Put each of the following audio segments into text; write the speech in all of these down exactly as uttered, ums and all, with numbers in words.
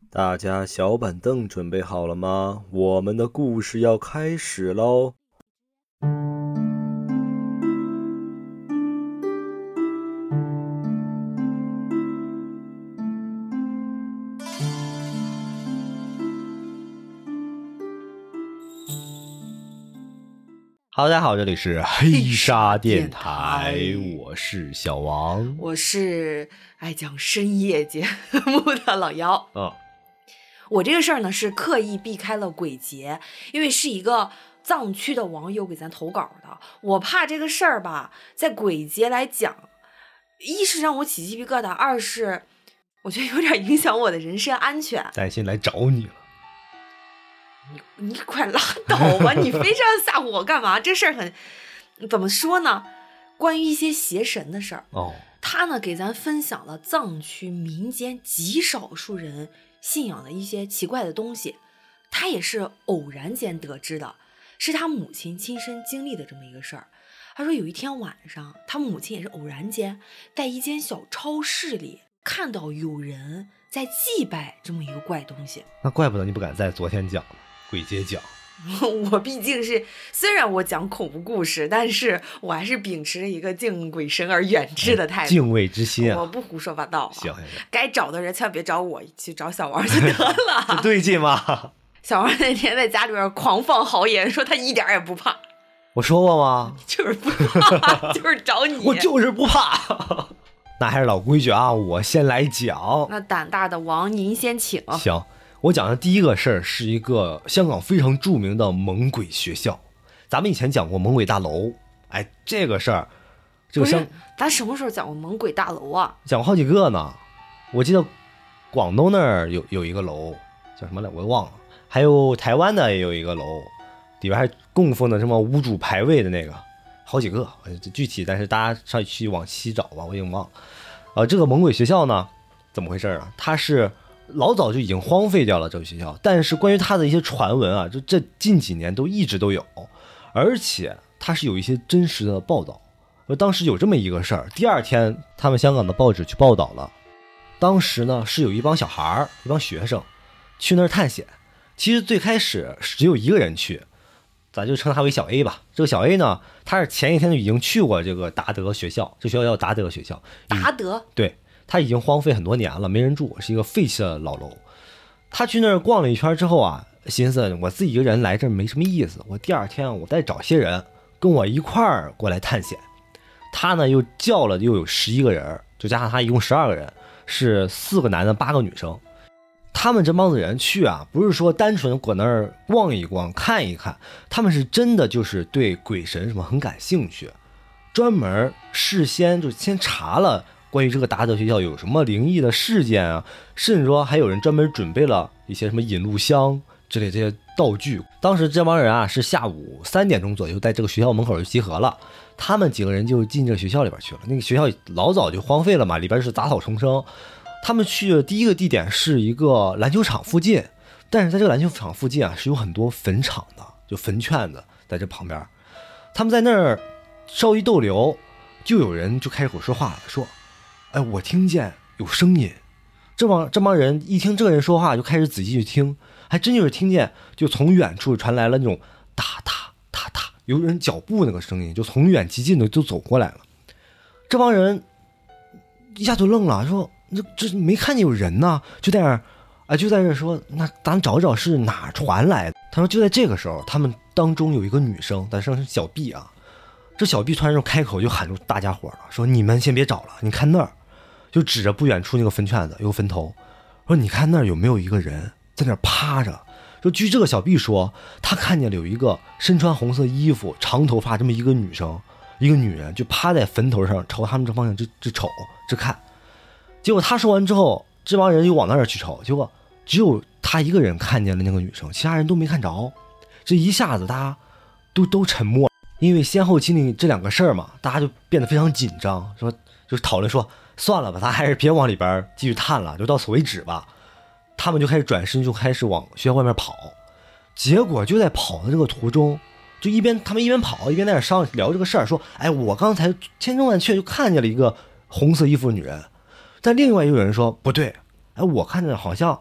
大家小板凳准备好了吗？我们的故事要开始喽！哈喽，大家好，这里是黑沙电台，我是小王， 我是爱讲深夜节目的老妖。 嗯， 我这个事儿呢是刻意避开了鬼节，因为是一个藏区的网友给咱投稿的，我怕这个事儿吧，在鬼节来讲，一是让我起鸡皮疙瘩，二是我觉得有点影响我的人身安全。 担心来找你了。 你你快拉倒吧！你非这样吓唬我干嘛？这事儿很怎么说呢？关于一些邪神的事儿哦， 他呢给咱分享了藏区民间极少数人信仰的一些奇怪的东西，他也是偶然间得知的，是他母亲亲身经历的这么一个事儿。他说有一天晚上，他母亲也是偶然间在一间小超市里看到有人在祭拜这么一个怪东西。 那怪不得你不敢在昨天讲鬼节讲。 我毕竟是虽然我讲恐怖故事，但是我还是秉持着一个敬鬼神而远之的态度， 敬畏之心啊！ 我不胡说八道、啊。 行行行， 该找的人千万别找我，去找小王就得了。 这对劲吗？ 小王那天在家里边狂放豪言，说他一点也不怕。 我说过吗？ 就是不怕，就是找你。 我就是不怕。那还是老规矩啊，我先来讲。 那胆大的王，您先请。 行。我讲的第一个事儿是一个香港非常著名的猛鬼学校，咱们以前讲过猛鬼大楼，哎，这个事儿，这个香， 咱什么时候讲过猛鬼大楼啊？ 讲过好几个呢。我记得广东那儿有有一个楼，叫什么来，我忘了。还有台湾的也有一个楼，里边还供奉的什么无主牌位的那个，好几个，具体但是大家上去往西找吧，我已经忘了。呃，这个猛鬼学校呢，怎么回事啊？它是老早就已经荒废掉了这个学校，但是关于它的一些传闻啊，就这近几年都一直都有，而且它是有一些真实的报道。当时有这么一个事儿，第二天他们香港的报纸去报道了，当时呢是有一帮小孩一帮学生去那儿探险。其实最开始只有一个人去，咱就称他为小 A 吧。这个小 A 呢，他是前一天就已经去过这个达德学校，这学校叫达德学校。 达德？ 对。他已经荒废很多年了，没人住，是一个废弃的老楼。他去那儿逛了一圈之后啊，寻思我自己一个人来这儿没什么意思，我第二天我再找些人跟我一块儿过来探险。他呢又叫了又有十一个人，就加上他一共十二个人，是四个男的八个女生。他们这帮子人去啊，不是说单纯搁那儿逛一逛看一看，他们是真的就是对鬼神什么很感兴趣，专门事先就先查了关于这个达德学校有什么灵异的事件啊，甚至说还有人专门准备了一些什么引路香之类这些道具。当时这帮人啊是下午三点钟左右在这个学校门口就集合了，他们几个人就进这个学校里边去了。那个学校老早就荒废了嘛，里边是杂草丛生。他们去的第一个地点是一个篮球场附近，但是在这个篮球场附近啊是有很多坟场的，就坟圈子在这旁边。他们在那儿稍一逗留，就有人就开口说话了，说哎，我听见有声音。这帮这帮人一听这个人说话，就开始仔细去听，还真就是听见，就从远处传来了那种哒哒哒哒，有人脚步那个声音，就从远及近的就走过来了。这帮人一下就愣了，说这这没看见有人呢，就在那儿，哎，就在这说，那咱找找是哪传来的。他说就在这个时候，他们当中有一个女生，但是小 B 啊，这小 B 突然就开口就喊住大家伙了，说你们先别找了，你看那儿。就指着不远处那个坟圈子有个坟头，说你看那儿有没有一个人在那儿趴着。就据这个小 B 说，他看见了有一个身穿红色衣服长头发这么一个女生，一个女人就趴在坟头上朝他们这方向直直瞅直看。结果他说完之后，这帮人又往那儿去瞅，结果只有他一个人看见了那个女生，其他人都没看着。这一下子大家都都沉默了，因为先后经历这两个事儿嘛，大家就变得非常紧张，说就是讨论说算了吧，他还是别往里边继续探了，就到此为止吧。他们就开始转身就开始往学校外面跑。结果就在跑的这个途中，就一边他们一边跑一边在那商聊这个事儿，说哎，我刚才千真万确就看见了一个红色衣服的女人。但另外有人说不对，哎，我看着好像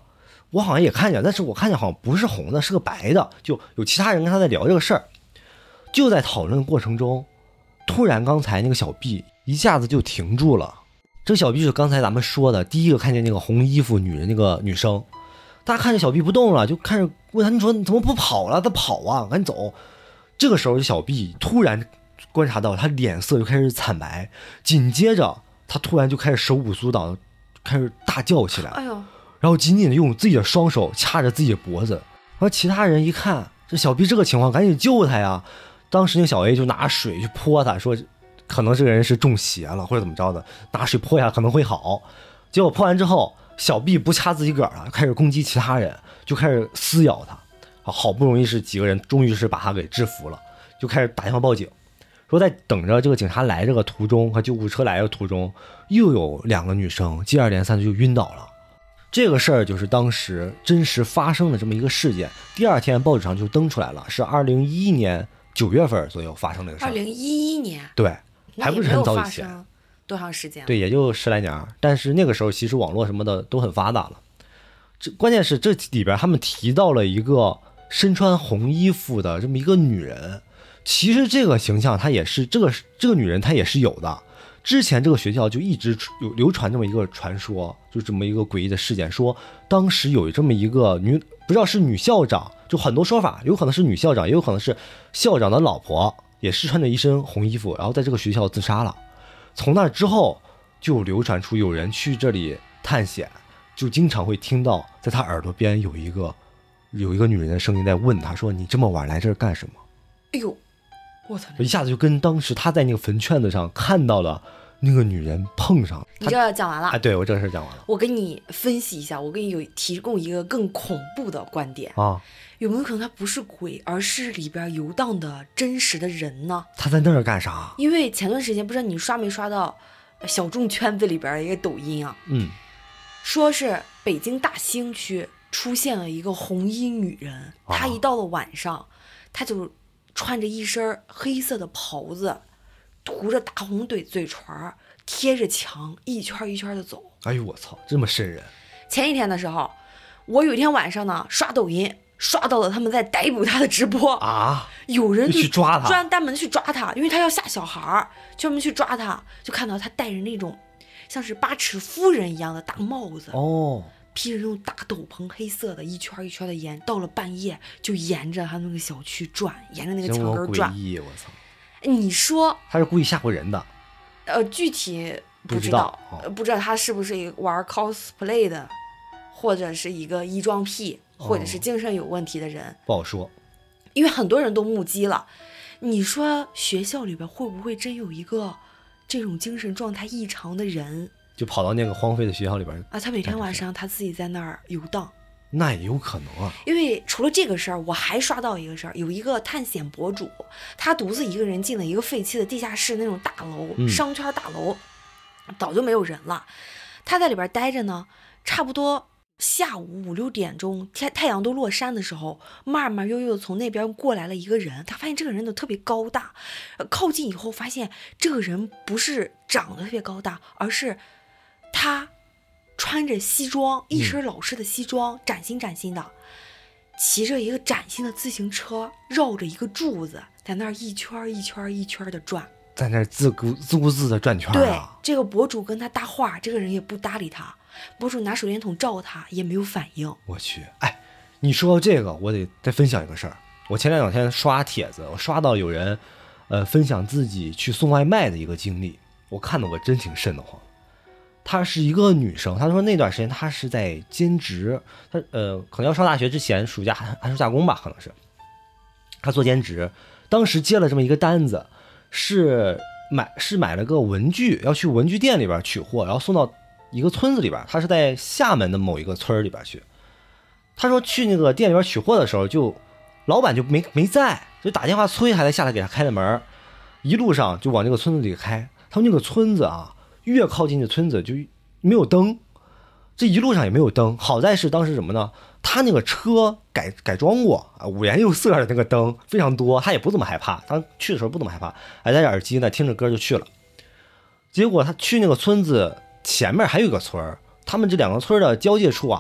我好像也看见，但是我看见好像不是红的，是个白的，就有其他人跟他在聊这个事儿。就在讨论过程中，突然刚才那个小 B 一下子就停住了。这个小 B 是刚才咱们说的第一个看见那个红衣服女人那个女生，大家看着小 B 不动了，就开始问他，你说你怎么不跑了？他跑啊，赶紧走。这个时候小 B 突然观察到他脸色就开始惨白，紧接着他突然就开始手舞足蹈，开始大叫起来， 哎呦， 然后紧紧的用自己的双手掐着自己的脖子。然后其他人一看这小 B 这个情况，赶紧救他呀。当时那个小 A 就拿水去泼他，说可能这个人是中邪了或者怎么着的，拿水泼一下可能会好。结果泼完之后，小 B 不掐自己个儿了，开始攻击其他人，就开始撕咬他。好不容易是几个人终于是把他给制服了，就开始打电话报警，说在等着这个警察来这个途中和救护车来的途中，又有两个女生接二连三的就晕倒了。这个事儿就是当时真实发生的这么一个事件，第二天报纸上就登出来了，是二零一一年九月份左右发生这个事儿。 二零一一年， 对，还不是很早以前， 多长时间？ 对，也就十来年。但是那个时候其实网络什么的都很发达了。这关键是这里边他们提到了一个身穿红衣服的这么一个女人，其实这个形象她也是这个这个女人她也是有的。之前这个学校就一直有流传这么一个传说，就这么一个诡异的事件，说当时有这么一个女，不知道是女校长，就很多说法，有可能是女校长，也有可能是校长的老婆，也是穿着一身红衣服，然后在这个学校自杀了。从那之后就流传出有人去这里探险，就经常会听到在他耳朵边有一个有一个女人的声音在问他说，你这么晚来这儿干什么？ 哎呦，我操！ 一下子就跟当时他在那个坟圈子上看到了那个女人碰上。 你这讲完了？ 哎，对，我这个事讲完了。 我给你分析一下，我给你有提供一个更恐怖的观点啊， 有没有可能他不是鬼，而是里边游荡的真实的人呢？ 他在那儿干啥？ 因为前段时间不知道你刷没刷到小众圈子里边的一个抖音啊， 嗯， 说是北京大兴区出现了一个红衣女人，她一到了晚上，她就穿着一身黑色的袍子，涂着大红嘴嘴唇，贴着墙一圈一圈的走。 哎呦我操，这么瘆人！ 前一天的时候，我有一天晚上呢刷抖音，刷到了他们在逮捕他的直播啊， 有人就去抓他， 专专门去抓他，因为他要吓小孩，专门去抓他，就看到他戴着那种像是八尺夫人一样的大帽子哦。 披着那种大斗篷，黑色的，一圈一圈的沿，到了半夜就沿着他那个小区转，沿着那个墙根转。 我操！ 你说他是故意吓唬人的？ 呃，具体不知道， 不知道、 哦、不知道他是不是一个玩 cosplay 的，或者是一个异装癖，或者是精神有问题的人，哦、 不好说。 因为很多人都目击了。你说学校里边会不会真有一个这种精神状态异常的人？ 就跑到那个荒废的学校里边啊，他每天晚上他自己在那儿游荡， 那也有可能啊。 因为除了这个事儿，我还刷到一个事儿，有一个探险博主，他独自一个人进了一个废弃的地下室那种大楼， 嗯、 商圈大楼，早就没有人了。他在里边待着呢，差不多下午五六点钟，太太阳都落山的时候，慢慢悠悠的从那边过来了一个人。他发现这个人都特别高大，靠近以后发现这个人不是长得特别高大，而是他穿着西装，一身老式的西装，嗯、崭新崭新的，骑着一个崭新的自行车，绕着一个柱子，在那儿一圈一圈一圈的转， 在那儿自顾自顾自的转圈、啊。 对，这个博主跟他搭话，这个人也不搭理他，博主拿手电筒照他，也没有反应。 我去，哎，你说到这个，我得再分享一个事儿。我前两天刷帖子，我刷到有人，呃，分享自己去送外卖的一个经历，我看得我真挺瘆得慌。她是一个女生，她说那段时间她是在兼职，她呃可能要上大学之前，暑假寒寒暑假工吧，可能是。她做兼职，当时接了这么一个单子，是买是买了个文具，要去文具店里边取货，然后送到一个村子里边，她是在厦门的某一个村里边去。她说去那个店里边取货的时候，就老板就没没在，就打电话催，还得下来给她开了门，一路上就往这个村子里开。他们那个村子啊。越靠近这村子就没有灯，这一路上也没有灯。好在是当时什么呢？他那个车改改装过啊，五颜六色的那个灯非常多，他也不怎么害怕。他去的时候不怎么害怕，还戴着耳机呢，听着歌就去了。结果他去那个村子前面还有一个村，他们这两个村的交界处啊，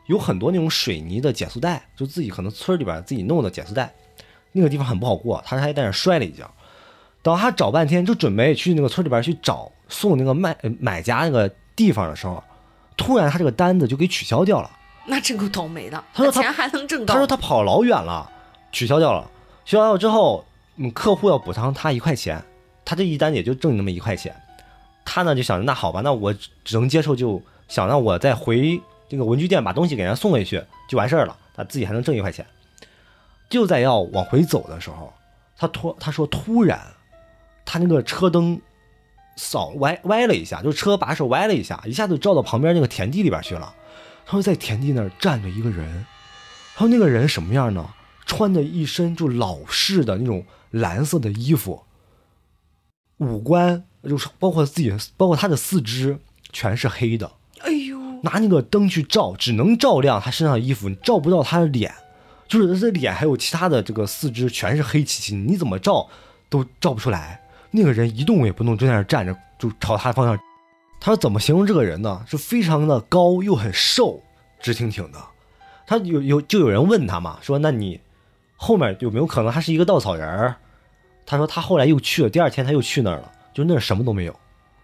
有很多那种水泥的减速带，就自己可能村里边自己弄的减速带，那个地方很不好过，他还在那摔了一跤。当他找半天，就准备去那个村里边去找送那个卖买家那个地方的时候，突然他这个单子就给取消掉了。 那真够倒霉的。 他说他钱还能挣到。 他说他跑老远了，取消掉了。取消掉之后，嗯，客户要补偿他一块钱，他这一单也就挣那么一块钱。他呢就想着，那好吧，那我只能接受，就想让我再回这个文具店把东西给人家送回去就完事儿了，他自己还能挣一块钱。就在要往回走的时候，他突他说突然，他那个车灯扫歪歪了一下，就是车把手歪了一下，一下就照到旁边那个田地里边去了。他说在田地那儿站着一个人，他说那个人什么样呢？穿着一身就老式的那种蓝色的衣服，五官就是包括自己，包括他的四肢全是黑的。 哎呦， 拿那个灯去照，只能照亮他身上的衣服，你照不到他的脸，就是他的脸还有其他的这个四肢全是黑漆漆，你怎么照都照不出来。那个人一动也不动，就在那儿站着，就朝他方向。他说怎么形容这个人呢？是非常的高又很瘦，直挺挺的。他有有就有人问他嘛，说那你后面有没有可能他是一个稻草人？他说他后来又去了，第二天他又去那儿了，就那儿什么都没有。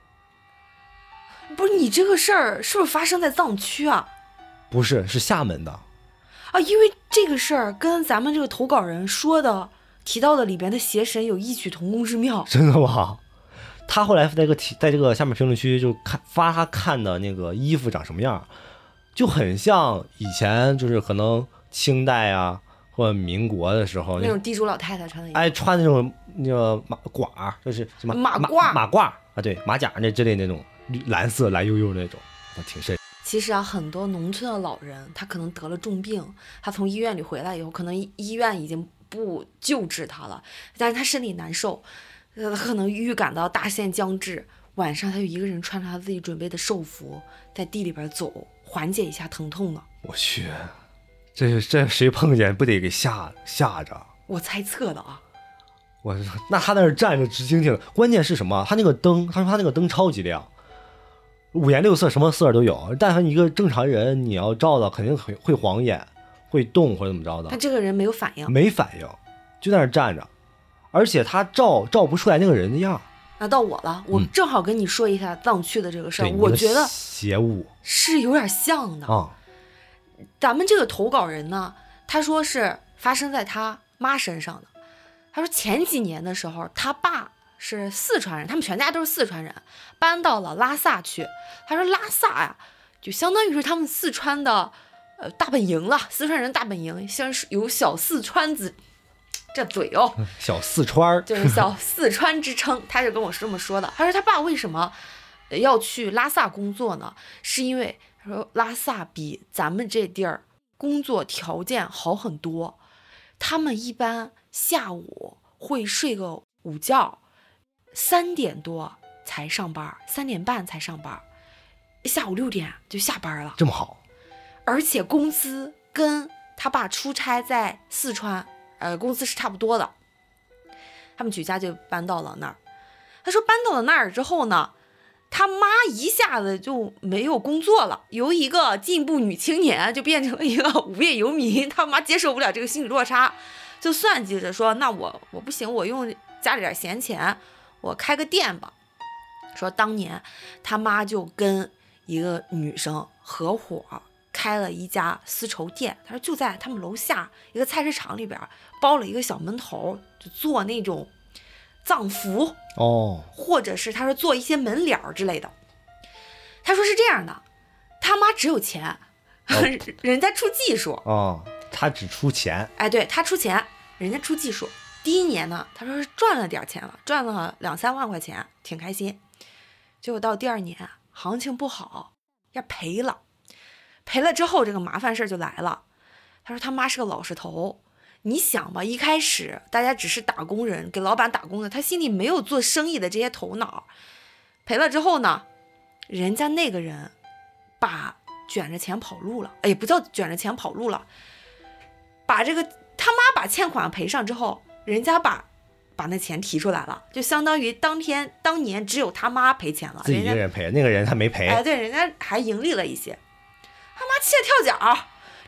不是你这个事儿是不是发生在藏区啊？ 不是，是厦门的啊，因为这个事儿跟咱们这个投稿人说的提到的里边的邪神有异曲同工之妙。 真的吗？他后来在这个在这个下面评论区就看发他看的那个衣服长什么样，就很像以前就是可能清代啊或者民国的时候那种地主老太太穿的衣服， 哎，穿那种那个马褂，就是什么马褂马褂啊，对，马甲那之类那种蓝色蓝悠悠那种，挺深。 其实啊，很多农村的老人他可能得了重病，他从医院里回来以后，可能医院已经不救治他了，但是他身体难受，呃，可能预感到大限将至，晚上他就一个人穿着他自己准备的寿服，在地里边走，缓解一下疼痛呢。 我去，这这谁碰见不得给吓吓着？ 我猜测的啊。 我那他在那站着直挺挺，关键是什么？他那个灯，他说他那个灯超级亮，五颜六色，什么色都有。但凡一个正常人，你要照的肯定会会晃眼，会动或者怎么着的。 他这个人没有反应， 没反应，就在那站着，而且他照照不出来那个人的样。 那到我了，我正好跟你说一下藏区的这个事儿、嗯，我觉得邪物是有点像的啊。 咱们这个投稿人呢，他说是发生在他妈身上的。他说前几年的时候，他爸是四川人，他们全家都是四川人，搬到了拉萨去。他说拉萨呀，就相当于是他们四川的呃大本营了，四川人大本营，像是有小四川子，这嘴哦， 小四川就是小四川之称。他就跟我是这么说的。他说他爸为什么要去拉萨工作呢？是因为他说拉萨比咱们这地儿工作条件好很多，他们一般下午会睡个午觉，三点多才上班，三点半才上班，下午六点就下班了， 这么好， 而且工资跟他爸出差在四川，呃，工资是差不多的。他们举家就搬到了那儿。他说搬到了那儿之后呢，他妈一下子就没有工作了，由一个进步女青年就变成了一个无业游民。他妈接受不了这个心理落差，就算计着说，那我我不行，我用家里点闲钱，我开个店吧。说当年他妈就跟一个女生合伙开了一家丝绸店，他说就在他们楼下一个菜市场里边包了一个小门头，就做那种藏服哦， 或者是他说做一些门脸之类的。他说是这样的，他妈只有钱，哦、人家出技术哦，他只出钱， 哎，对，他出钱，人家出技术。第一年呢，他说是赚了点钱了，赚了两三万块钱，挺开心。结果到第二年行情不好，要赔了。赔了之后，这个麻烦事就来了。他说他妈是个老实头，你想吧，一开始大家只是打工人，给老板打工的，他心里没有做生意的这些头脑。赔了之后呢，人家那个人把卷着钱跑路了，哎，也不叫卷着钱跑路了，把这个他妈把欠款赔上之后，人家把把那钱提出来了，就相当于当天当年只有他妈赔钱了， 自己一个人赔，那个人他没赔。 哎，对，人家还盈利了一些。他妈气得跳脚，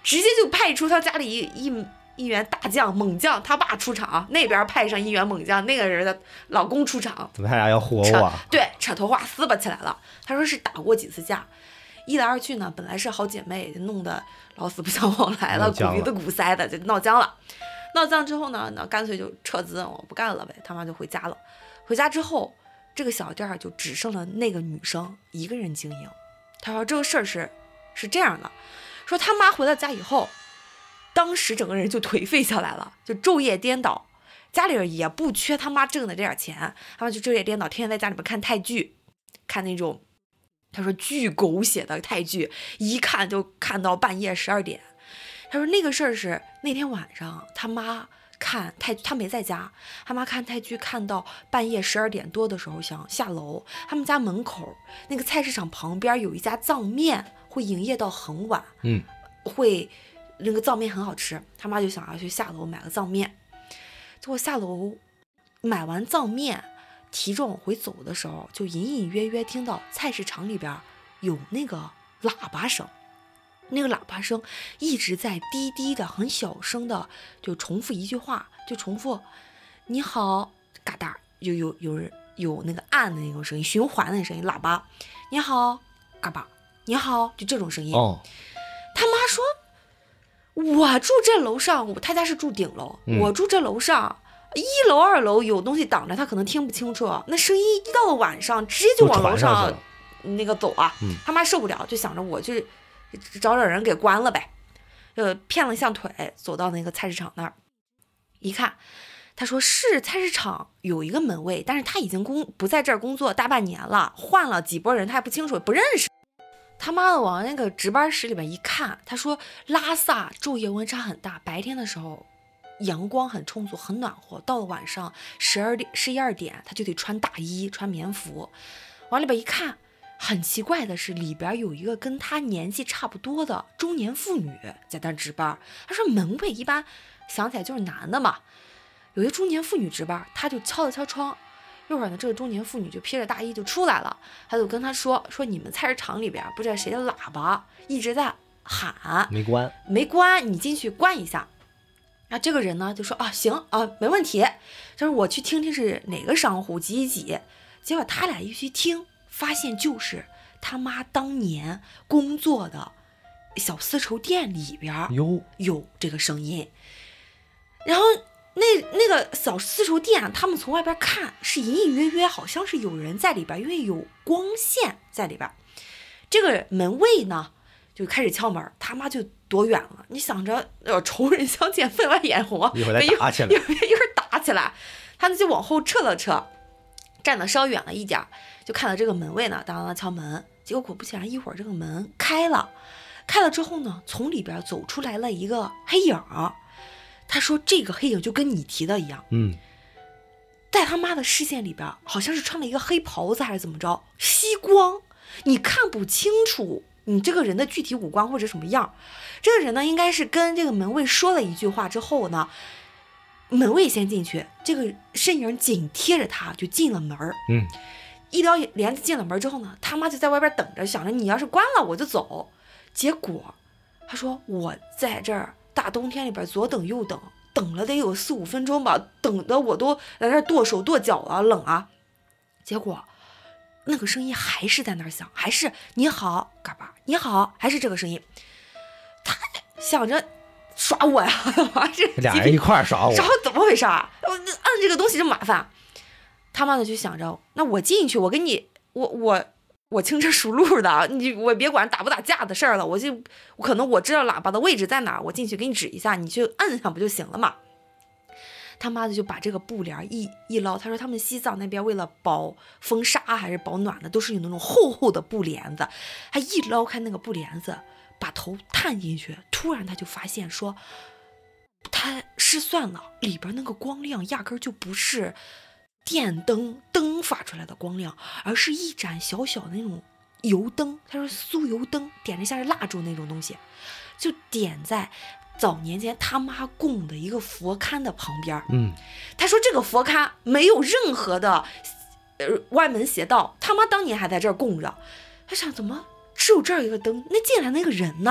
直接就派出他家里一一一员大将猛将，他爸出场，那边派上一员猛将，那个人的老公出场， 怎么他俩要活我？ 对，扯头发撕巴起来了。他说是打过几次架，一来二去呢，本来是好姐妹，弄得老死不相往来了，鼓鼻子鼓腮的，就闹僵了。闹僵之后呢，那干脆就撤资，我不干了呗。他妈就回家了。回家之后，这个小店就只剩了那个女生一个人经营。他说这个事儿是是这样的，说他妈回到家以后，当时整个人就颓废下来了，就昼夜颠倒。家里人也不缺他妈挣的这点钱，他们就昼夜颠倒，天天在家里边看泰剧，看那种他说巨狗血的泰剧，一看就看到半夜十二点。他说那个事儿是那天晚上他妈看泰剧，他没在家，他妈看泰剧看到半夜十二点多的时候想下楼，他们家门口那个菜市场旁边有一家藏面，会营业到很晚， 嗯， 会那个藏面很好吃，他妈就想要去下楼买个藏面。结果下楼买完藏面，提着往回走的时候，就隐隐约约听到菜市场里边有那个喇叭声，那个喇叭声一直在低低的很小声的就重复一句话，就重复你好，嘎哒，有有有人有那个按的那种声音，循环的那声音，喇叭你好，嘎巴你好，就这种声音。 哦， 他妈说我住这楼上，他家是住顶楼， 嗯、 我住这楼上，一楼二楼有东西挡着，他可能听不清楚，那声音一到了晚上直接就往楼上那个走啊、 嗯、 他妈受不了，就想着我就找找人给关了呗，呃，骗了一下腿，走到那个菜市场那儿一看，他说是菜市场有一个门卫，但是他已经工不在这儿工作大半年了，换了几拨人他还不清楚不认识。他妈的往那个值班室里面一看，他说拉萨昼夜温差很大，白天的时候阳光很充足很暖和，到了晚上十二点十一二点他就得穿大衣穿棉服。往里边一看，很奇怪的是里边有一个跟他年纪差不多的中年妇女在那值班。他说门卫一般想起来就是男的嘛，有一个中年妇女值班，他就敲了敲窗，一会儿呢这个中年妇女就披着大衣就出来了，他就跟他说说你们菜市场里边不知道谁的喇叭一直在喊， 没关没关，你进去关一下。那这个人呢就说啊行啊没问题，就是我去听听是哪个商户几几几。结果他俩一去听，发现就是他妈当年工作的小丝绸店里边有有这个声音。然后那那个小丝绸店，他们从外边看是隐隐约约好像是有人在里边，因为有光线在里边。这个门卫呢就开始敲门，他妈就躲远了。你想着呃仇人相见分外眼红， 一会儿再打起来， 一会儿一会儿打起来，他就往后撤了撤，站得稍远了一点，就看到这个门卫呢当当敲门。结果果不其然，一会儿这个门开了，开了之后呢，从里边走出来了一个黑影。他说这个黑影就跟你提的一样， 嗯， 在他妈的视线里边好像是穿了一个黑袍子还是怎么着，吸光，你看不清楚你这个人的具体五官或者什么样。这个人呢应该是跟这个门卫说了一句话之后呢，门卫先进去，这个身影紧贴着他就进了门。 嗯， 一撩帘子进了门之后呢，他妈就在外边等着，想着你要是关了我就走。结果他说我在这儿大冬天里边左等右等，等了得有四五分钟吧，等的我都在那跺手跺脚啊，冷啊。结果那个声音还是在那儿响，还是你好嘎巴你好，还是这个声音。他想着耍我呀，这俩人一块耍我， 耍我怎么回事啊？按这个东西这么麻烦。他妈的就想着，那我进去，我给你，我我我轻车熟路的，你我别管打不打架的事儿了，我就我可能我知道喇叭的位置在哪，我进去给你指一下，你去摁上不就行了嘛？他妈的就把这个布帘一一捞，他说他们西藏那边为了保风沙还是保暖的，都是有那种厚厚的布帘子。他一捞开那个布帘子，把头探进去，突然他就发现说，他失算了，里边那个光亮压根就不是电灯灯发出来的光亮，而是一盏小小的那种油灯，他说酥油灯，点着像是蜡烛那种东西，就点在早年间他妈供的一个佛龛的旁边。 嗯， 他说这个佛龛没有任何的呃歪门邪道，他妈当年还在这儿供着。他想怎么只有这儿一个灯，那进来那个人呢？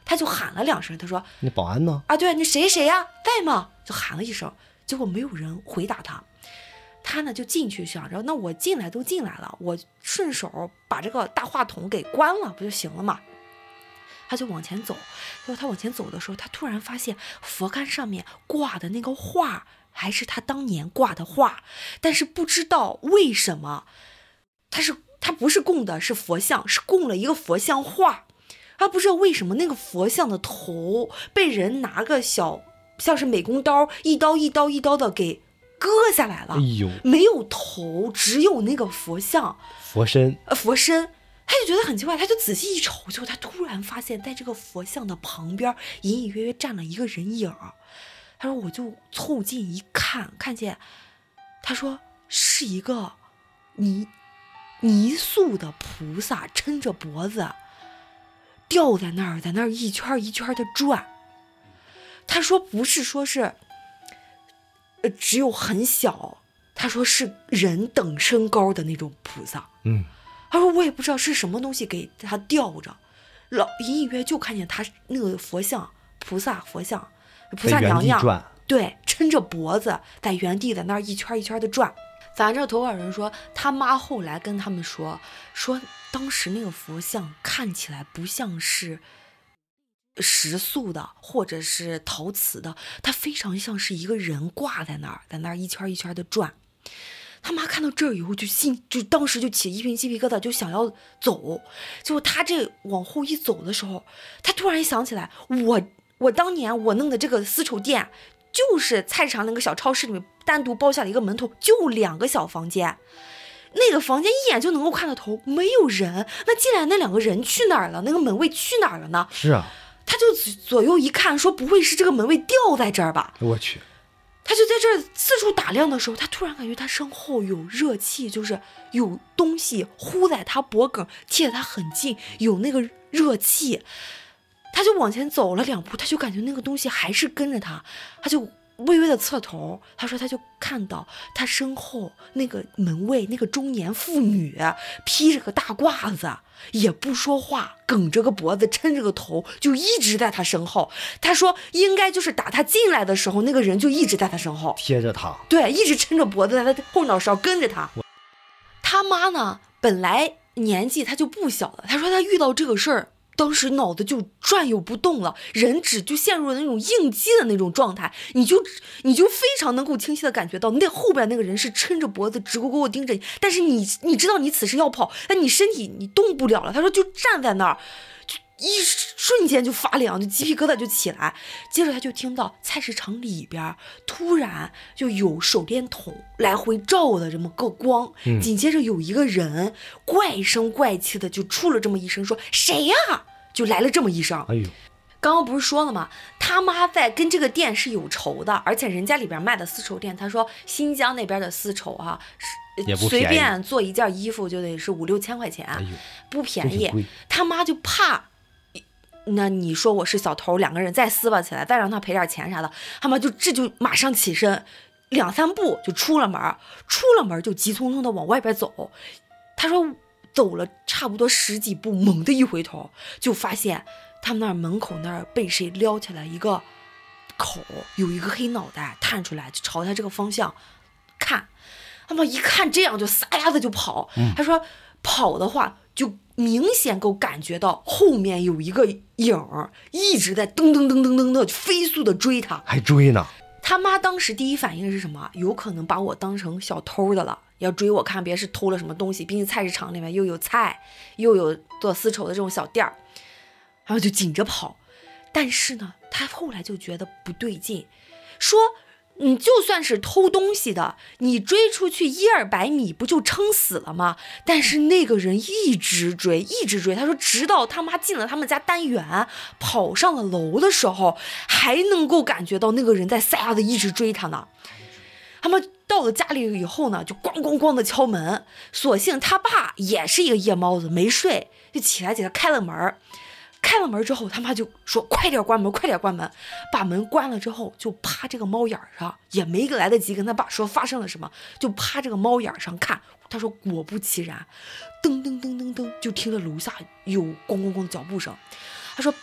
他就喊了两声，他说那保安呢？ 啊，对，那谁谁呀，在吗？就喊了一声，结果没有人回答他。他呢就进去想着，那我进来都进来了，我顺手把这个大话筒给关了不就行了吗？他就往前走，结果他往前走的时候，他突然发现佛龛上面挂的那个画还是他当年挂的画，但是不知道为什么，他是他不是供的是佛像，是供了一个佛像画，他不知道为什么那个佛像的头被人拿个小像是美工刀一刀一刀一刀的给割下来了， 哎呦， 没有头，只有那个佛像佛身， 呃佛身。他就觉得很奇怪，他就仔细一瞅，结果他突然发现在这个佛像的旁边隐隐约约站了一个人影。他说我就凑近一看，看见他说是一个泥泥塑的菩萨，抻着脖子吊在那儿，在那儿一圈一圈的转。他说不是说是呃只有很小，他说是人等身高的那种菩萨。 嗯， 他说我也不知道是什么东西给他吊着，老隐隐约就看见他那个佛像菩萨佛像菩萨娘娘，对，抻着脖子在原地在那儿一圈一圈的转。反正投稿人说他妈后来跟他们说说当时那个佛像看起来不像是石塑的或者是陶瓷的，它非常像是一个人挂在那儿，在那儿一圈一圈的转。他妈看到这儿以后就心就当时就起一群鸡皮疙瘩，就想要走。结果他这往后一走的时候，他突然想起来，我我当年我弄的这个丝绸店就是菜市场那个小超市里面单独包下了一个门头，就两个小房间，那个房间一眼就能够看到头，没有人。那进来那两个人去哪儿了？那个门卫去哪儿了呢？ 是啊， 他就左右一看，说不会是这个门卫掉在这儿吧？ 我去。 他就在这儿四处打量的时候，他突然感觉他身后有热气，就是有东西呼在他脖梗，贴得他很近，有那个热气。他就往前走了两步，他就感觉那个东西还是跟着他，他就微微的侧头。他说他就看到他身后那个门卫，那个中年妇女披着个大褂子，也不说话，梗着个脖子，抻着个头，就一直在他身后。他说应该就是打他进来的时候，那个人就一直在他身后贴着他， 对，一直抻着脖子在他后脑勺跟着他。他妈呢本来年纪他就不小了，他说他遇到这个事儿当时脑子就转悠不动了，人只就陷入了那种应激的那种状态，你就你就非常能够清晰的感觉到那后边那个人是抻着脖子直勾勾的盯着你，但是你你知道你此时要跑，但你身体你动不了了。他说就站在那儿，就一瞬间就发凉，就鸡皮疙瘩就起来。接着他就听到菜市场里边突然就有手电筒来回照的这么个光， 嗯、 紧接着有一个人怪声怪气的就出了这么一声，说谁呀、啊？就来了这么一声。 哎呦， 刚刚不是说了吗？他妈在跟这个店是有仇的，而且人家里边卖的丝绸店，他说新疆那边的丝绸哈、啊，是随便做一件衣服就得是五六千块钱， 哎、 不便宜。他妈就怕，那你说我是小偷，两个人再撕巴起来，再让他赔点钱啥的，他妈就这就马上起身，两三步就出了门，出了门就急匆匆的往外边走。他说走了差不多十几步，猛地一回头，就发现他们那儿门口那儿被谁撩起来一个口，有一个黑脑袋探出来，就朝他这个方向看。他们一看这样，就撒丫子就跑。 嗯、 他说跑的话，就明显够感觉到后面有一个影儿一直在噔噔噔噔噔的飞速的追他， 还追呢。 他妈当时第一反应是什么？有可能把我当成小偷的了，要追我看别是偷了什么东西，毕竟菜市场里面又有菜又有做丝绸的这种小店儿，然后就紧着跑。但是呢他后来就觉得不对劲，说你就算是偷东西的，你追出去一二百米不就撑死了吗？但是那个人一直追一直追，他说直到他妈进了他们家单元跑上了楼的时候，还能够感觉到那个人在撒丫子一直追他呢。他们到了家里以后呢，就咣咣咣的敲门，所幸他爸也是一个夜猫子，没睡，就起来给他开了门。开了门之后，他妈就说快点关门快点关门，把门关了之后就趴这个猫眼上，也没来得及跟他爸说发生了什么，就趴这个猫眼上看。他说果不其然，噔噔噔噔噔，就听着楼下有咣咣咣的脚步声。他说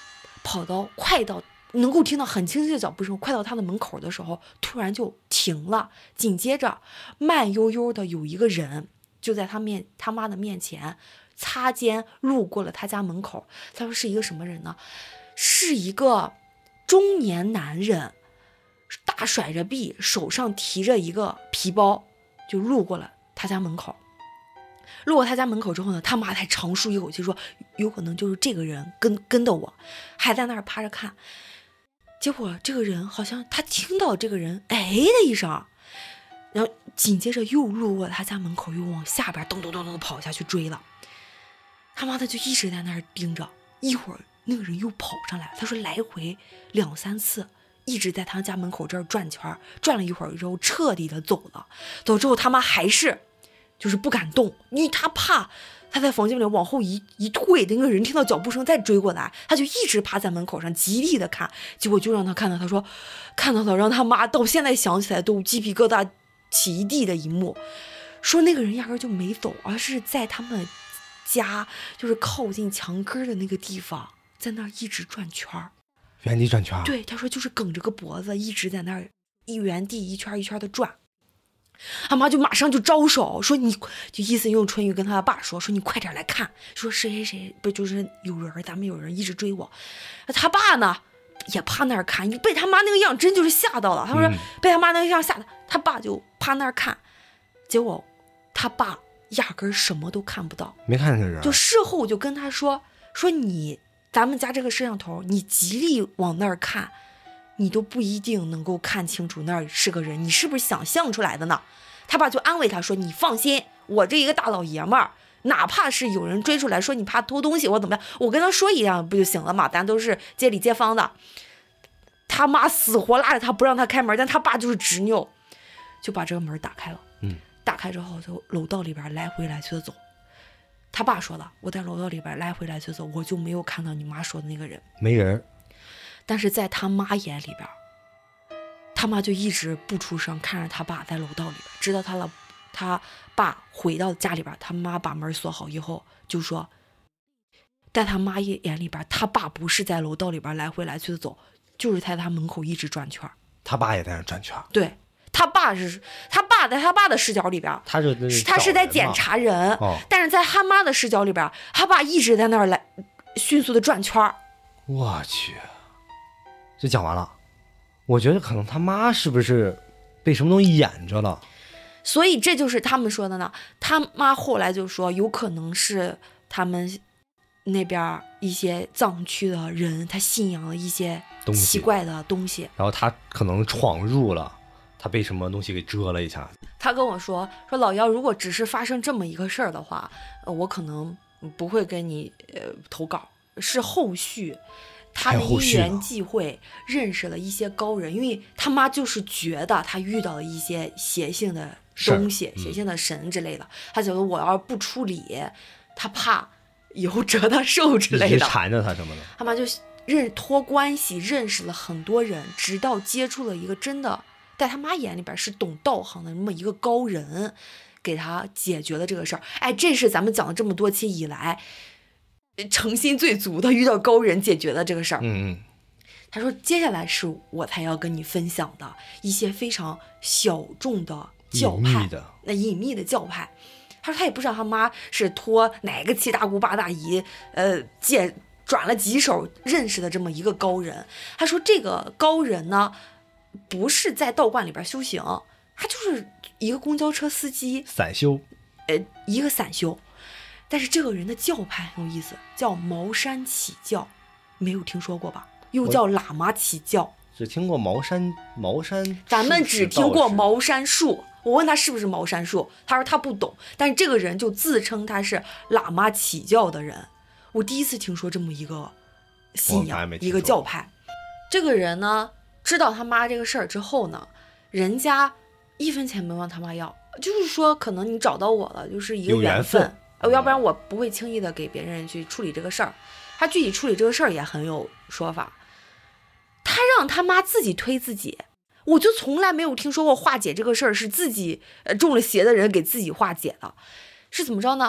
跑到快到能够听到很清晰的脚步声，快到他的门口的时候，突然就停了。紧接着，慢悠悠的有一个人就在他面他妈的面前擦肩路过了他家门口。他说是一个什么人呢？是一个中年男人，大甩着臂，手上提着一个皮包，就路过了他家门口。路过他家门口之后呢，他妈才长舒一口气说，有可能就是这个人跟跟的我，还在那儿趴着看。结果这个人好像他听到这个人哎的一声，然后紧接着又路过他家门口，又往下边咚咚咚咚跑下去追了。他妈的就一直在那儿盯着，一会儿那个人又跑上来，他说来回两三次，一直在他家门口这儿转圈，转了一会儿之后彻底的走了。走之后他妈还是就是不敢动，因为他怕他在房间里往后一一退，那个人听到脚步声再追过来，他就一直趴在门口上极力的看。结果就让他看到，他说看到了让他妈到现在想起来都鸡皮疙瘩起一地的一幕。说那个人压根就没走，而是在他们家就是靠近墙根的那个地方，在那儿一直转圈儿， 原地转圈。 对，他说就是梗着个脖子一直在那儿一原地一圈一圈的转。他妈就马上就招手说，你就意思用春雨跟他爸说说你快点来看，说谁谁谁不就是有人，咱们有人一直追我。他爸呢也趴那儿看，被他妈那个样真就是吓到了。他说、嗯、被他妈那个样吓的，他爸就趴那儿看，结果他爸压根什么都看不到， 没看见人。 就事后就跟他说说你咱们家这个摄像头，你极力往那儿看，你都不一定能够看清楚那儿是个人，你是不是想象出来的呢？他爸就安慰他说，你放心，我这一个大老爷们儿，哪怕是有人追出来说你怕偷东西或怎么样，我跟他说一样不就行了嘛，咱都是街里街坊的。他妈死活拉着他不让他开门，但他爸就是执拗，就把这个门打开了。 嗯， 打开之后就楼道里边来回来去的走。他爸说了，我在楼道里边来回来去走，我就没有看到你妈说的那个人， 没人。 但是在他妈眼里边，他妈就一直不出声，看着他爸在楼道里边，直到他了他爸回到家里边，他妈把门锁好以后就说，在他妈眼里边，他爸不是在楼道里边来回来去的走，就是在他门口一直转圈。 他爸也在那转圈。 对，他爸是他爸在他爸的视角里边， 他就他是在检查人、 哦、 但是在他妈的视角里边，他爸一直在那儿来迅速的转圈。 我去，这讲完了。我觉得可能他妈是不是被什么东西掩着了， 所以这就是他们说的呢。他妈后来就说有可能是他们那边一些藏区的人，他信仰了一些奇怪的东西， 然后他可能闯入了，他被什么东西给遮了一下。 他跟我说说老幺，如果只是发生这么一个事儿的话、呃、我可能不会跟你呃投稿，是后续他们因缘际会认识了一些高人，因为他妈就是觉得他遇到了一些邪性的东西、邪性的神之类的、嗯、他觉得我要不处理，他怕以后折他寿之类的， 缠着他什么的。 他妈就认托关系认识了很多人，直到接触了一个真的在他妈眼里边是懂道行的那么一个高人，给他解决了这个事儿。哎，这是咱们讲了这么多期以来诚心最足的遇到高人解决的这个事儿。 嗯嗯， 他说接下来是我才要跟你分享的一些非常小众的教派， 隐秘的那隐秘的教派。他说他也不知道他妈是托哪个七大姑八大姨呃借转了几手认识的这么一个高人。他说这个高人呢不是在道观里边修行，他就是一个公交车司机， 散修， 呃一个散修。但是这个人的教派很有意思，叫茅山起教，没有听说过吧？又叫喇嘛起教。 只听过茅山，茅山， 咱们只听过茅山术。我问他是不是茅山术，他说他不懂。但是这个人就自称他是喇嘛起教的人。我第一次听说这么一个信仰，一个教派。这个人呢，知道他妈这个事儿之后呢，人家一分钱没问他妈要，就是说可能你找到我了，就是一个缘分。 缘分呃，要不然我不会轻易的给别人去处理这个事儿。他具体处理这个事儿也很有说法。他让他妈自己推自己，我就从来没有听说过化解这个事儿是自己呃中了邪的人给自己化解的。是怎么着呢？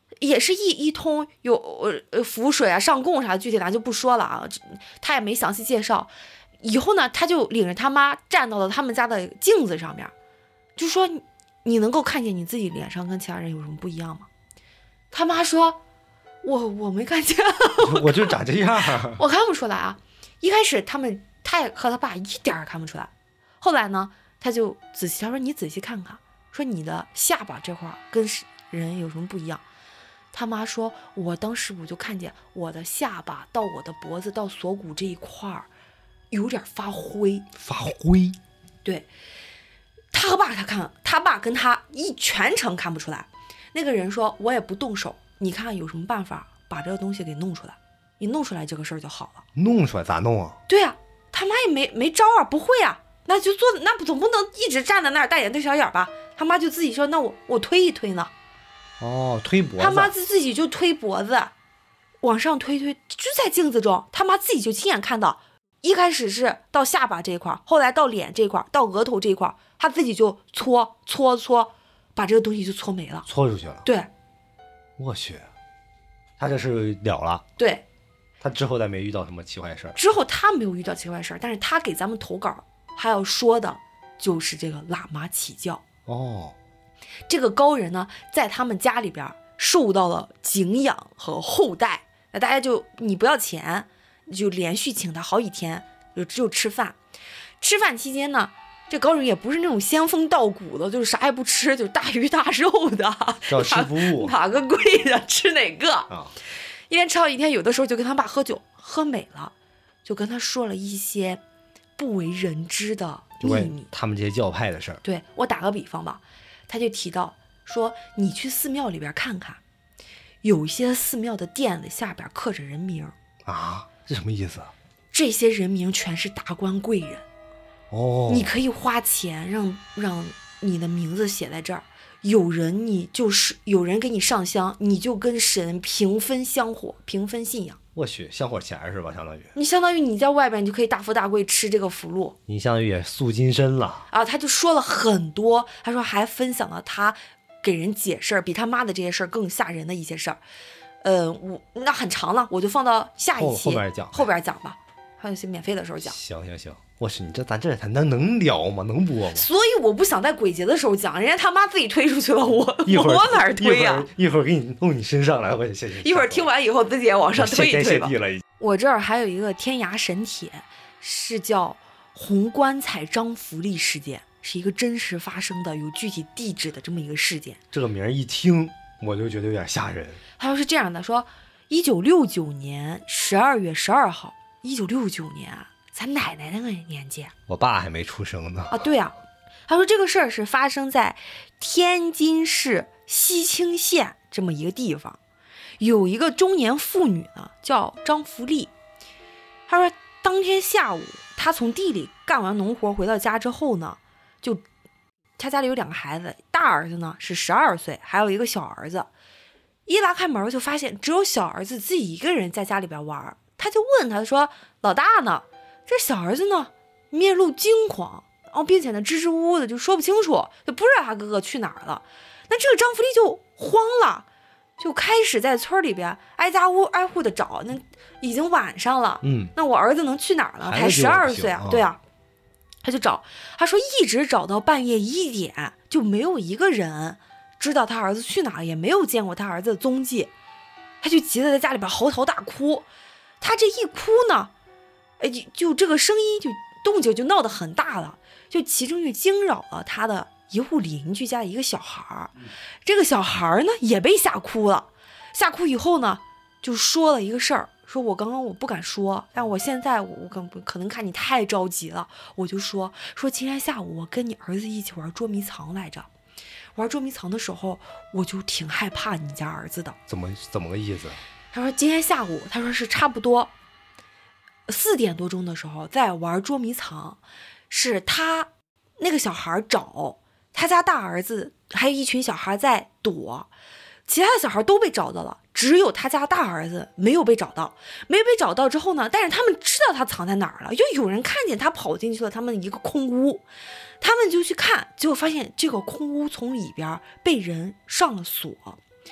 也是一一通有呃符水啊、上供啥的，具体咱就不说了啊，他也没详细介绍。以后呢，他就领着他妈站到了他们家的镜子上面，就说你能够看见你自己脸上跟其他人有什么不一样吗？他妈说我我没看见我就长这样我看不出来啊。一开始他们他也和他爸一点儿看不出来，后来呢他就仔细他说你仔细看看，说你的下巴这块跟人有什么不一样。他妈说我当时我就看见我的下巴到我的脖子到锁骨这一块儿有点发灰。 发灰？ 对，他爸他看他爸跟他一全程看不出来。那个人说我也不动手，你看有什么办法把这个东西给弄出来，你弄出来这个事儿就好了。 弄出来咋弄啊？ 对啊，他妈也没没招啊，不会啊，那就做，那不总不能一直站在那儿大眼瞪小眼吧。他妈就自己说那我我推一推呢。 哦，推脖子。 他妈自己就推脖子往上推推，就在镜子中他妈自己就亲眼看到，一开始是到下巴这一块，后来到脸这一块，到额头这一块，他自己就搓搓搓，把这个东西就搓没了， 搓出去了。 对， 我去，他这是了了。 对， 他之后再没遇到什么奇怪事儿。 之后他没有遇到奇怪事儿，但是他给咱们投稿还要说的就是这个喇嘛起教。 哦， 这个高人呢，在他们家里边受到了敬仰和厚待，那大家就你不要钱，就连续请他好几天，就只有吃饭。吃饭期间呢，这高人也不是那种仙风道骨的，就是啥也不吃，就是大鱼大肉的， 要吃服务， 哪个贵的吃哪个啊。一天吃好一天，有的时候就跟他爸喝酒，喝美了，就跟他说了一些不为人知的秘密， 他们这些教派的事儿。 对，我打个比方吧，他就提到说，你去寺庙里边看看，有一些寺庙的殿子下边刻着人名啊，这什么意思？ 这些人名全是达官贵人。 哦， 你可以花钱让让你的名字写在这儿，有人你就是有人给你上香，你就跟神平分香火，平分信仰。 我去，香火钱是吧？相当于你相当于你在外边你就可以大富大贵吃这个福禄， 你相当于也塑金身了啊。他就说了很多，他说还分享了他给人解释比他妈的这些事儿更吓人的一些事儿。呃，我那很长了，我就放到下一期后边讲， 后边讲吧，还有些免费的时候讲。 行行行，我去，你这咱这还能能聊吗？能播吗？ 所以我不想在鬼节的时候讲，人家他妈自己推出去了，我一会儿我哪儿推呀、啊？ 一会儿给你弄你身上来，我也谢谢。 一会儿听完以后自己也往上推一推吧。 谢了。 我这儿还有一个天涯神帖，是叫红棺材张福利事件，是一个真实发生的、有具体地址的这么一个事件。 这个名一听我就觉得有点吓人。 他说是这样的，说一九六九年十二月十二号，一九六九年啊，咱奶奶那个年纪， 我爸还没出生呢。 啊，对啊。他说这个事儿是发生在天津市西青县这么一个地方，有一个中年妇女呢，叫张福利。他说当天下午，他从地里干完农活回到家之后呢，就他家里有两个孩子，大儿子呢是十二岁，还有一个小儿子。一拉开门就发现只有小儿子自己一个人在家里边玩，他就问他说：“老大呢？”这小儿子呢面露惊慌，哦，并且呢支支吾吾的就说不清楚，就不知道他哥哥去哪儿了。那这个张福利就慌了，就开始在村里边挨家屋挨户的找。那已经晚上了， 嗯， 那我儿子能去哪儿呢？才十二岁啊，对啊，他就找，他说一直找到半夜一点，就没有一个人知道他儿子去哪儿，也没有见过他儿子的踪迹。他就急得在家里边嚎啕大哭。他这一哭呢，哎，就这个声音就动静就闹得很大了，就其中就惊扰了他的一户邻居家的一个小孩儿。这个小孩儿呢也被吓哭了，吓哭以后呢就说了一个事儿，说我刚刚我不敢说，但我现在我我可可能看你太着急了，我就说说今天下午我跟你儿子一起玩捉迷藏来着，玩捉迷藏的时候我就挺害怕你家儿子的。 怎么怎么个意思？ 他说今天下午，他说是差不多四点多钟的时候在玩捉迷藏，是他那个小孩找他家大儿子，还有一群小孩在躲，其他的小孩都被找到了，只有他家大儿子没有被找到。没被找到之后呢，但是他们知道他藏在哪儿了，就有人看见他跑进去了他们一个空屋，他们就去看，结果发现这个空屋从里边被人上了锁。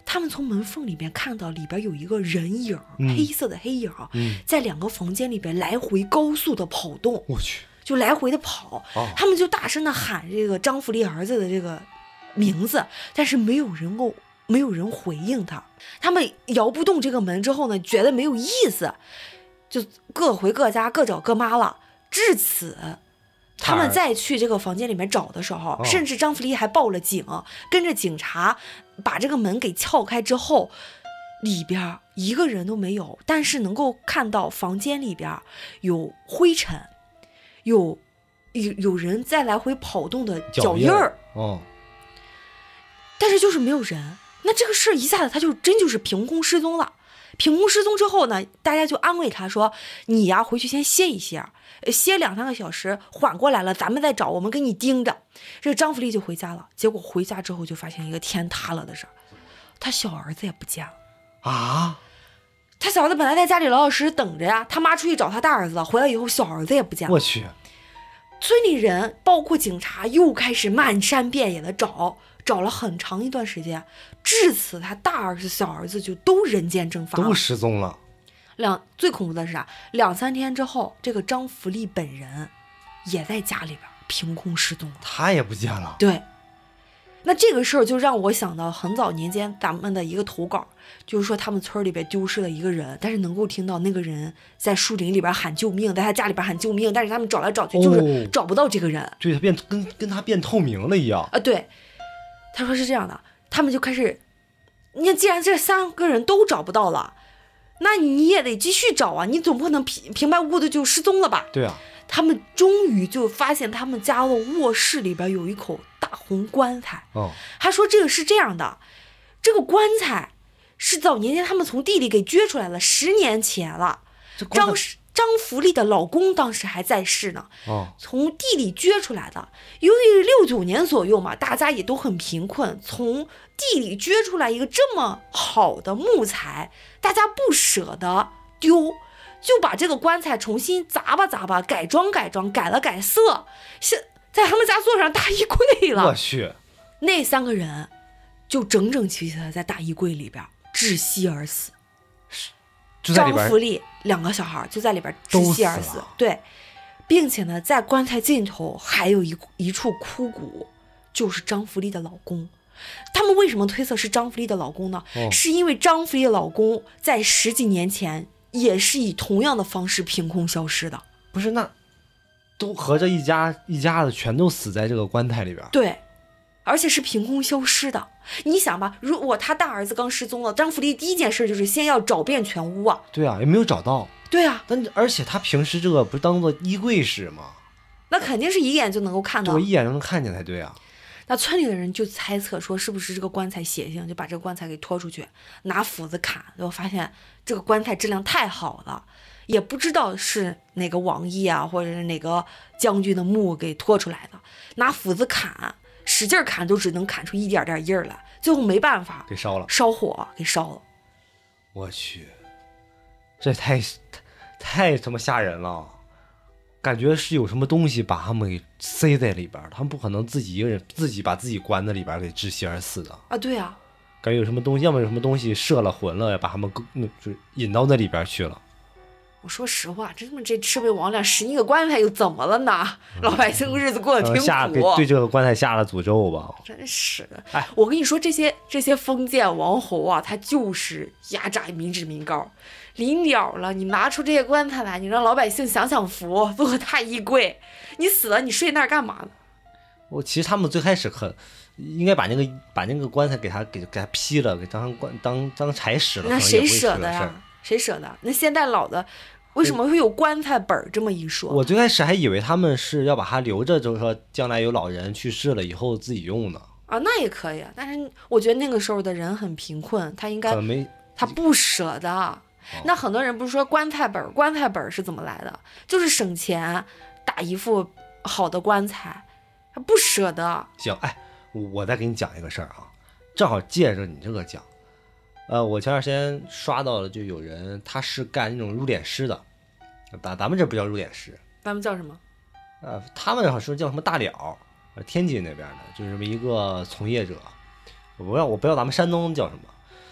他们从门缝里边看到里边有一个人影， 嗯、 黑色的黑影， 嗯、 在两个房间里边来回高速的跑动。 我去， 就来回的跑， 哦、 他们就大声的喊这个张福利儿子的这个名字，但是没有人够，没有人回应他。他们摇不动这个门之后呢，觉得没有意思，就各回各家，各找各妈了。至此，他们再去这个房间里面找的时候， 哦、 甚至张福利还报了警，跟着警察把这个门给撬开之后，里边一个人都没有，但是能够看到房间里边有灰尘。有有有人在来回跑动的脚印儿， 哦， 但是就是没有人。那这个事儿一下子他就真就是凭空失踪了。凭空失踪之后呢，大家就安慰他说：“你呀，回去先歇一歇，歇两三个小时，缓过来了，咱们再找，我们给你盯着。”这个张福利就回家了。结果回家之后就发现一个天塌了的事儿，他小儿子也不见了啊！ 他小儿子本来在家里老老实实等着呀，他妈出去找他大儿子，回来以后小儿子也不见了。 我去！ 村里人包括警察又开始漫山遍野的找，找了很长一段时间，至此他大儿子小儿子就都人间蒸发了， 都失踪了。 两最恐怖的是啥？两三天之后，这个张福利本人也在家里边凭空失踪了， 他也不见了。 对。那这个事儿就让我想到很早年间咱们的一个投稿，就是说他们村里边丢失了一个人，但是能够听到那个人在树林里边喊救命，在他家里边喊救命，但是他们找来找去就是找不到这个人。哦、 对，他变跟跟他变透明了一样啊！对，他说是这样的，他们就开始，你看，既然这三个人都找不到了，那你也得继续找啊，你总不可能平平白无故的就失踪了吧？ 对啊。 他们终于就发现他们家的卧室里边有一口大红棺材。 哦， 他说这个是这样的，这个棺材是早年间他们从地里给掘出来了，十年前了。张张福利的老公当时还在世呢。 哦， 从地里掘出来的。由于六九年左右嘛，大家也都很贫困，从地里掘出来一个这么好的木材，大家不舍得丢。就把这个棺材重新砸吧砸吧，改装改装，改了改色，现在他们家做上大衣柜了。 我去， 那三个人就整整齐齐的在大衣柜里边窒息而死。 就在里边， 张福利两个小孩就在里边窒息而死。对，并且呢，在棺材尽头还有一一处枯骨，就是张福利的老公。他们为什么推测是张福利的老公呢？ 哦、 是因为张福利的老公在十几年前。也是以同样的方式凭空消失的。 不是，那都合着一家一家子全都死在这个棺材里边。 对，而且是凭空消失的。你想吧，如果他大儿子刚失踪了，张福利第一件事就是先要找遍全屋啊。 对啊，也没有找到。 对啊， 但而且他平时这个不是当做衣柜使吗？ 那肯定是一眼就能够看到， 对，一眼就能看见才对啊。 那村里的人就猜测说，是不是这个棺材邪性，就把这个棺材给拖出去，拿斧子砍，最后发现这个棺材质量太好了，也不知道是哪个王爷啊，或者是哪个将军的墓给拖出来的，拿斧子砍，使劲砍都只能砍出一点点印儿来，最后没办法给烧了， 烧火给烧了。 我去，这太太他妈吓人了。感觉是有什么东西把他们给塞在里边，他们不可能自己一个人自己把自己关在里边给窒息而死的啊！对啊， 感觉有什么东西，要么有什么东西摄了魂了，把他们就引到那里边去了。 我说实话，这他妈这魑魅魍魉拾一个棺材又怎么了呢？嗯、老百姓日子过得挺苦， 下给对这个棺材下了诅咒吧？ 真是的！ 哎， 我跟你说，这些这些封建王侯啊，他就是压榨民脂民膏。临了了，你拿出这些棺材来，你让老百姓享享福，做个大衣柜。你死了，你睡那儿干嘛呢？ 我其实他们最开始很应该把那个把那个棺材给他给给他劈了，给当棺当当柴使了。 那谁舍得呀？谁舍得？那现在老的为什么会有棺材本这么一说？ 我最开始还以为他们是要把它留着，就是说将来有老人去世了以后自己用呢。 啊，那也可以啊。但是我觉得那个时候的人很贫困，他应该没他不舍得。那很多人不是说棺材本棺材本是怎么来的？就是省钱打一副好的棺材，他不舍得。 行，哎，我再给你讲一个事儿啊，正好借着你这个讲。呃，我前段时间刷到了，就有人他是干那种入殓师的，咱咱们这不叫入殓师， 咱们叫什么？ 呃，他们好像说叫什么大了，天津那边的，就是这么一个从业者。我不知道，我不知道咱们山东叫什么。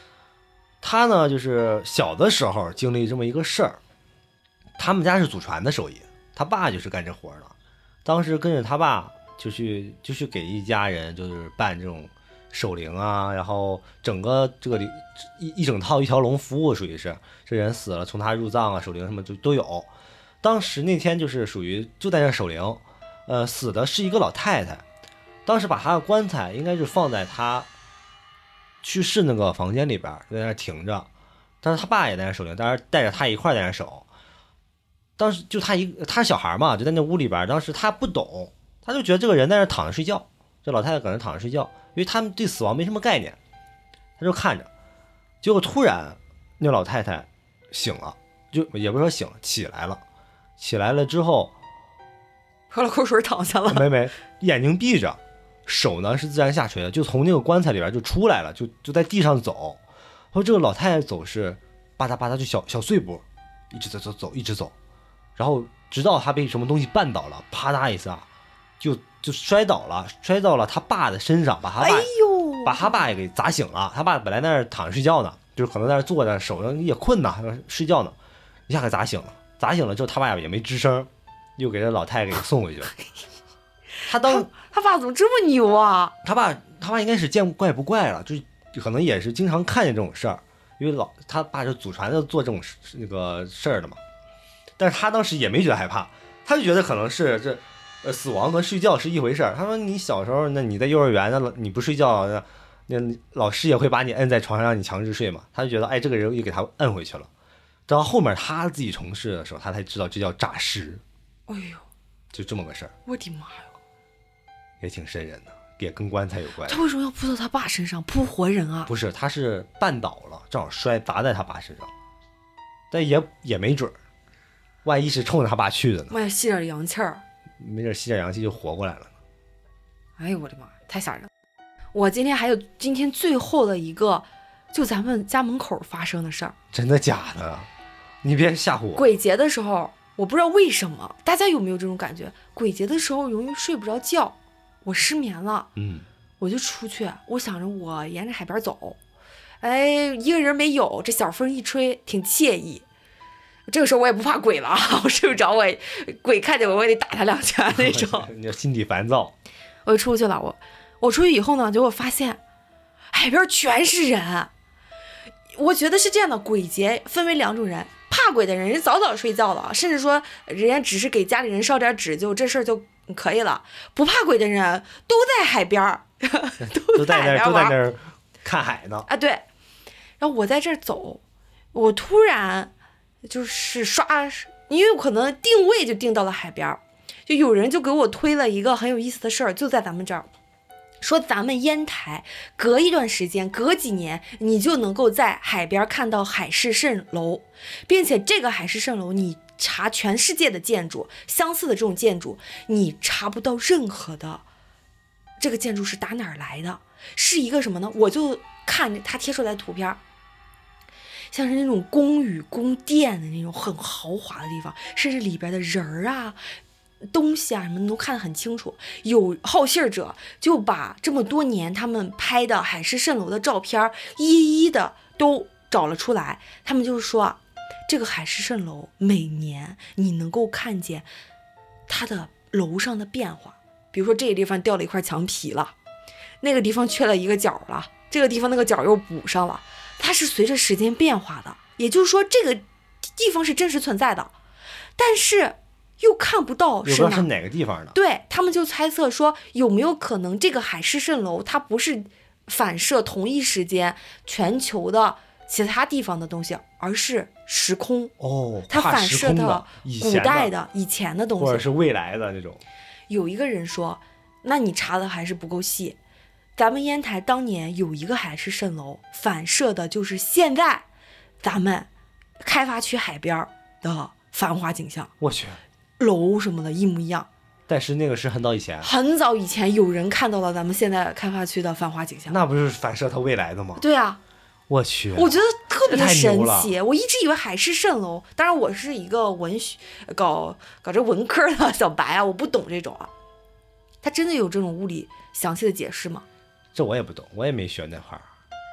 他呢就是小的时候经历这么一个事儿，他们家是祖传的手艺，他爸就是干这活的，当时跟着他爸就去就去给一家人就是办这种守灵啊，然后整个这个一一整套一条龙服务，属于是这人死了从他入葬啊守灵什么就都有。当时那天就是属于就在这守灵，呃，死的是一个老太太，当时把她的棺材应该是放在她去世那个房间里边，在那停着，但是他爸也在那守灵，当时带着他一块在那守。当时就他一他小孩嘛，就在那屋里边，当时他不懂，他就觉得这个人在那躺着睡觉，这老太太搁那躺着睡觉，因为他们对死亡没什么概念，他就看着，结果突然那老太太醒了，就也不是说醒了，起来了，起来了之后喝了口水躺下了， 没没，眼睛闭着，手呢是自然下垂的，就从那个棺材里边就出来了，就就在地上走。说这个老太太走是吧嗒吧嗒就小小碎步，一直走走走一直走，然后直到她被什么东西绊倒了，啪嗒一下就就摔倒了，摔到了他爸的身上，把他爸、 哎呦， 把他爸也给砸醒了。他爸本来在那儿躺着睡觉呢，就是可能在那儿坐着，手上也困呐，睡觉呢，一下给砸醒了。砸醒了之后，他爸也没吱声，又给这老太太给送回去了。他当他, 他爸怎么这么牛啊？ 他爸他爸应该是见怪不怪了，就可能也是经常看见这种事儿，因为老他爸是祖传的做这种那个事儿的嘛。但是他当时也没觉得害怕，他就觉得可能是这呃死亡和睡觉是一回事儿。他说你小时候那你在幼儿园那你不睡觉，那那老师也会把你摁在床上让你强制睡嘛。他就觉得哎这个人又给他摁回去了。到后面他自己从事的时候，他才知道这叫诈尸。 哎呦， 就这么个事儿。 我的妈呀！ 也挺瘆人的，也跟棺材有关。 他为什么要扑到他爸身上，扑活人啊？ 不是，他是绊倒了，正好摔砸在他爸身上，但也也没准儿，万一是冲着他爸去的呢？ 妈呀，吸点阳气儿， 没准吸点阳气就活过来了呢。 哎呦我的妈，太吓人了！我今天还有今天最后的一个，就咱们家门口发生的事儿。 真的假的？你别吓唬我。 鬼节的时候，我不知道为什么，大家有没有这种感觉？鬼节的时候容易睡不着觉，我失眠了， 嗯， 我就出去，我想着我沿着海边走，哎，一个人没有，这小风一吹，挺惬意。这个时候我也不怕鬼了，我睡不着，我也鬼看见我，我也得打他两拳那种。 你心底烦躁。 我就出去了，我我出去以后呢，结果发现海边全是人。我觉得是这样的，鬼节分为两种人。怕鬼的人，人早早睡觉了，甚至说人家只是给家里人烧点纸，就这事儿就可以了。不怕鬼的人都在海边都在海边都在那儿看海呢。 啊，对。然后我在这儿走，我突然就是刷，因为我可能定位就定到了海边，就有人就给我推了一个很有意思的事儿，就在咱们这儿。说咱们烟台隔一段时间隔几年你就能够在海边看到海市蜃楼，并且这个海市蜃楼你查全世界的建筑相似的这种建筑你查不到任何的这个建筑是打哪儿来的，是一个什么呢？我就看他贴出来的图片，像是那种宫宇宫殿的那种很豪华的地方，甚至里边的人儿啊东西啊什么的都看得很清楚。有好信者就把这么多年他们拍的海市蜃楼的照片一一的都找了出来。他们就是说啊，这个海市蜃楼每年你能够看见它的楼上的变化，比如说这个地方掉了一块墙皮了，那个地方缺了一个角了，这个地方那个角又补上了，它是随着时间变化的。也就是说这个地方是真实存在的，但是又看不到是 哪, 是哪个地方的。 对，他们就猜测说有没有可能这个海市蜃楼它不是反射同一时间全球的其他地方的东西，而是时空哦， 它反射的古代的以前的东西， 或者是未来的那种。 有一个人说，那你查的还是不够细，咱们烟台当年有一个海市蜃楼反射的就是现在咱们开发区海边的繁华景象。 我去， 楼什么的一模一样， 但是那个是很早以前， 很早以前有人看到了咱们现在开发区的繁华景象， 那不是反射它未来的吗？ 对啊， 我去， 我觉得特别神奇。我一直以为海市蜃楼，当然我是一个文学搞搞这文科的小白啊，我不懂这种啊。它真的有这种物理详细的解释吗？ 这我也不懂，我也没学那块儿。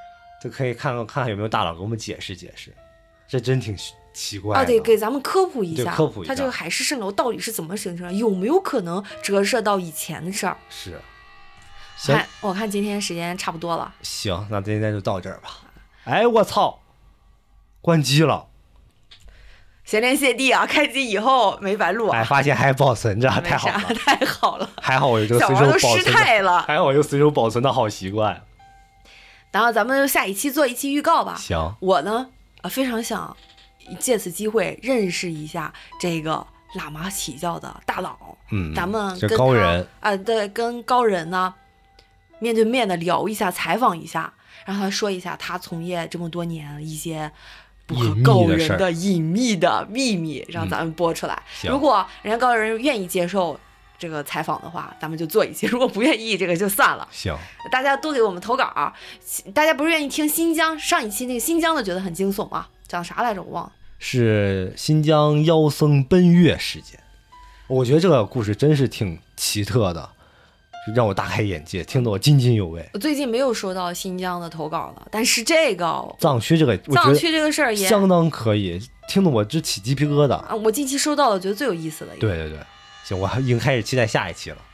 这可以看看看看有没有大佬给我们解释解释，这真挺奇怪的啊，得给咱们科普一对下， 科普一下它这个海市蜃楼到底是怎么形成的，有没有可能折射到以前的事儿？ 是。行看，我看今天时间差不多了。 行，那今天就到这儿吧。哎，我操，关机了！ 谢天谢地啊，开机以后没白录啊。 哎，发现还保存着，太好了， 太好了。 还好我有这个随手小王都失保存的， 态了。 还好我有随手保存的好习惯。 然后咱们就下一期做一期预告吧。 行， 我呢啊非常想借此机会认识一下这个喇嘛起教的大佬。 嗯， 咱们这跟他高人啊，对，跟高人呢面对面的聊一下，采访一下，让他说一下他从业这么多年一些不可告人的隐秘的秘密，让咱们播出来。 嗯、 如果人家高人愿意接受这个采访的话，咱们就做一期；如果不愿意，这个就算了。 行， 大家多给我们投稿。大家不是愿意听新疆上一期那个新疆的，觉得很惊悚吗？讲啥来着？我忘了。 是新疆妖僧奔月事件。我觉得这个故事真是挺奇特的，让我大开眼界，听得我津津有味。 我最近没有收到新疆的投稿了，但是这个藏区这个， 藏区这个事儿也相当可以，听得我直起鸡皮疙瘩啊！我近期收到了，觉得最有意思的一个。 对对对，行，我已经开始期待下一期了。